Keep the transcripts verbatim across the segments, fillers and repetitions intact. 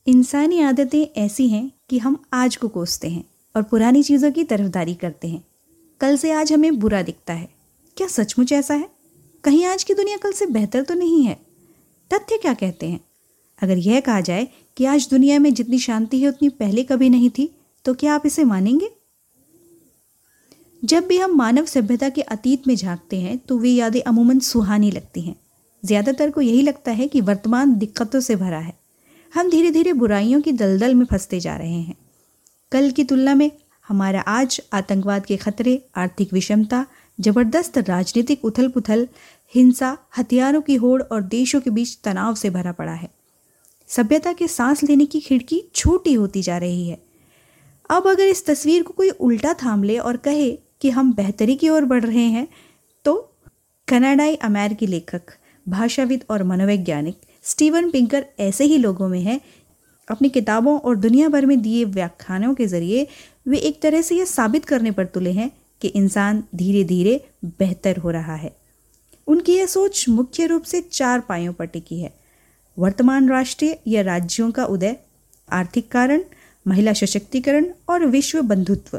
इंसानी आदतें ऐसी हैं कि हम आज को कोसते हैं और पुरानी चीज़ों की तरफदारी करते हैं। कल से आज हमें बुरा दिखता है। क्या सचमुच ऐसा है? कहीं आज की दुनिया कल से बेहतर तो नहीं है? तथ्य क्या कहते हैं? अगर यह कहा जाए कि आज दुनिया में जितनी शांति है उतनी पहले कभी नहीं थी, तो क्या आप इसे मानेंगे? जब भी हम मानव सभ्यता के अतीत में झांकते हैं तो वे यादें अमूमन सुहानी लगती हैं। ज़्यादातर को यही लगता है कि वर्तमान दिक्कतों से भरा है। हम धीरे धीरे बुराइयों की दलदल में फंसते जा रहे हैं। कल की तुलना में हमारा आज आतंकवाद के खतरे, आर्थिक विषमता, जबरदस्त राजनीतिक उथल पुथल, हिंसा, हथियारों की होड़ और देशों के बीच तनाव से भरा पड़ा है। सभ्यता के सांस लेने की खिड़की छोटी होती जा रही है। अब अगर इस तस्वीर को कोई उल्टा थाम ले और कहे कि हम बेहतरी की ओर बढ़ रहे हैं, तो कनाडाई अमेरिकी लेखक, भाषाविद और मनोवैज्ञानिक स्टीवन पिंकर ऐसे ही लोगों में है। अपनी किताबों और दुनिया भर में दिए व्याख्यानों के जरिए वे एक तरह से यह साबित करने पर तुले हैं कि इंसान धीरे धीरे बेहतर हो रहा है। उनकी यह सोच मुख्य रूप से चार पायों पर टिकी है: वर्तमान राष्ट्रीय या राज्यों का उदय, आर्थिक कारण, महिला सशक्तिकरण और विश्व बंधुत्व।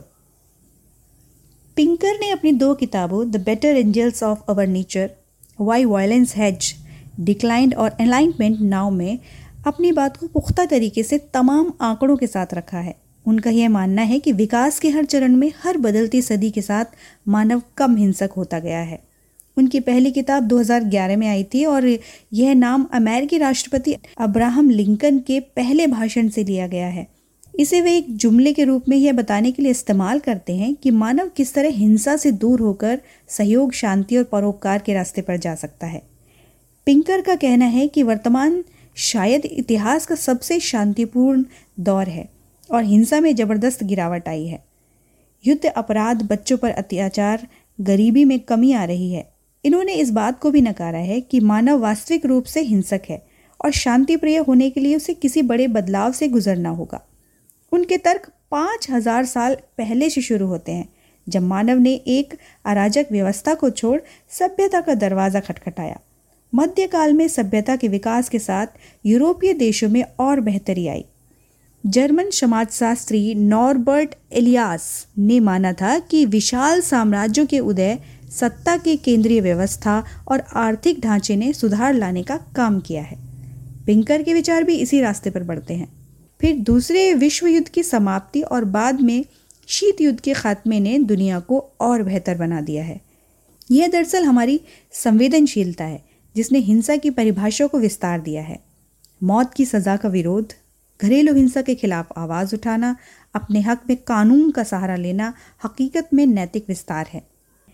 पिंकर ने अपनी दो किताबों The Better Angels of Our Nature, Why Violence Has Declined और एलाइनमेंट नाउ में अपनी बात को पुख्ता तरीके से तमाम आंकड़ों के साथ रखा है। उनका यह मानना है कि विकास के हर चरण में, हर बदलती सदी के साथ मानव कम हिंसक होता गया है। उनकी पहली किताब दो हज़ार ग्यारह में आई थी और यह नाम अमेरिकी राष्ट्रपति अब्राहम लिंकन के पहले भाषण से लिया गया है। इसे वे एक जुमले के रूप में यह बताने के लिए इस्तेमाल करते हैं कि मानव किस तरह हिंसा से दूर होकर सहयोग, शांति और परोपकार के रास्ते पर जा सकता है। पिंकर का कहना है कि वर्तमान शायद इतिहास का सबसे शांतिपूर्ण दौर है और हिंसा में जबरदस्त गिरावट आई है। युद्ध, अपराध, बच्चों पर अत्याचार, गरीबी में कमी आ रही है। इन्होंने इस बात को भी नकारा है कि मानव वास्तविक रूप से हिंसक है और शांति प्रिय होने के लिए उसे किसी बड़े बदलाव से गुजरना होगा। उनके तर्क पाँच हजार साल पहले से शुरू होते हैं, जब मानव ने एक अराजक व्यवस्था को छोड़ सभ्यता का दरवाज़ा खटखटाया। मध्यकाल में सभ्यता के विकास के साथ यूरोपीय देशों में और बेहतरी आई। जर्मन समाजशास्त्री नॉर्बर्ट एलियास ने माना था कि विशाल साम्राज्यों के उदय, सत्ता की केंद्रीय व्यवस्था और आर्थिक ढांचे ने सुधार लाने का काम किया है। पिंकर के विचार भी इसी रास्ते पर बढ़ते हैं। फिर दूसरे विश्व युद्ध की समाप्ति और बाद में शीत युद्ध के खात्मे ने दुनिया को और बेहतर बना दिया है। यह दरअसल हमारी संवेदनशीलता है जिसने हिंसा की परिभाषा को विस्तार दिया है। मौत की सज़ा का विरोध, घरेलू हिंसा के खिलाफ आवाज़ उठाना, अपने हक में कानून का सहारा लेना हकीकत में नैतिक विस्तार है।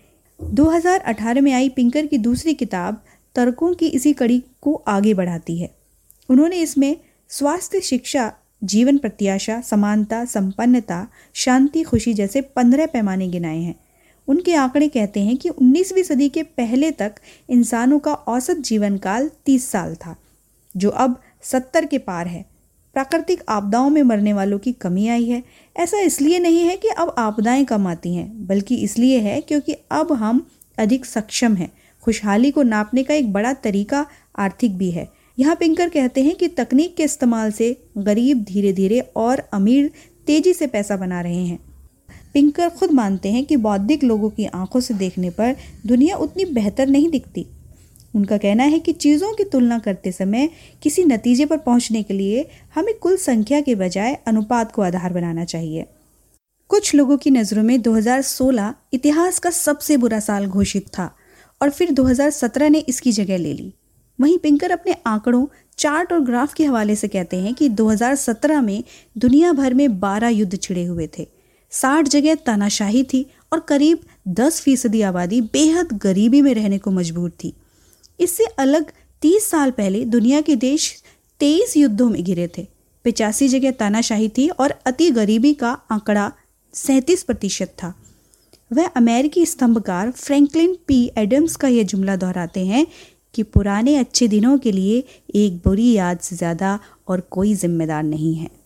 दो हज़ार अठारह में आई पिंकर की दूसरी किताब तर्कों की इसी कड़ी को आगे बढ़ाती है। उन्होंने इसमें स्वास्थ्य, शिक्षा, जीवन प्रत्याशा, समानता, संपन्नता, शांति, खुशी जैसे पंद्रह पैमाने गिनाए हैं। उनके आंकड़े कहते हैं कि उन्नीसवीं सदी के पहले तक इंसानों का औसत जीवन काल तीस साल था, जो अब सत्तर के पार है। प्राकृतिक आपदाओं में मरने वालों की कमी आई है। ऐसा इसलिए नहीं है कि अब आपदाएं कम आती हैं, बल्कि इसलिए है क्योंकि अब हम अधिक सक्षम हैं। खुशहाली को नापने का एक बड़ा तरीका आर्थिक भी है। यहाँ पिंकर कहते हैं कि तकनीक के इस्तेमाल से गरीब धीरे धीरे और अमीर तेजी से पैसा बना रहे हैं। पिंकर खुद मानते हैं कि बौद्धिक लोगों की आंखों से देखने पर दुनिया उतनी बेहतर नहीं दिखती। उनका कहना है कि चीज़ों की तुलना करते समय किसी नतीजे पर पहुंचने के लिए हमें कुल संख्या के बजाय अनुपात को आधार बनाना चाहिए। कुछ लोगों की नज़रों में दो हज़ार सोलह इतिहास का सबसे बुरा साल घोषित था और फिर दो हज़ार सत्रह ने इसकी जगह ले ली। वहीं पिंकर अपने आंकड़ों, चार्ट और ग्राफ के हवाले से कहते हैं कि दो हज़ार सत्रह में दुनिया भर में बारह युद्ध छिड़े हुए थे, साठ जगह तानाशाही थी और करीब दस फीसदी आबादी बेहद गरीबी में रहने को मजबूर थी। इससे अलग तीस साल पहले दुनिया के देश तेईस युद्धों में घिरे थे, पचासी जगह तानाशाही थी और अति गरीबी का आंकड़ा सैंतीस प्रतिशत था। वह अमेरिकी स्तंभकार फ्रैंकलिन पी एडम्स का यह जुमला दोहराते हैं कि पुराने अच्छे दिनों के लिए एक बुरी याद से ज़्यादा और कोई जिम्मेदार नहीं है।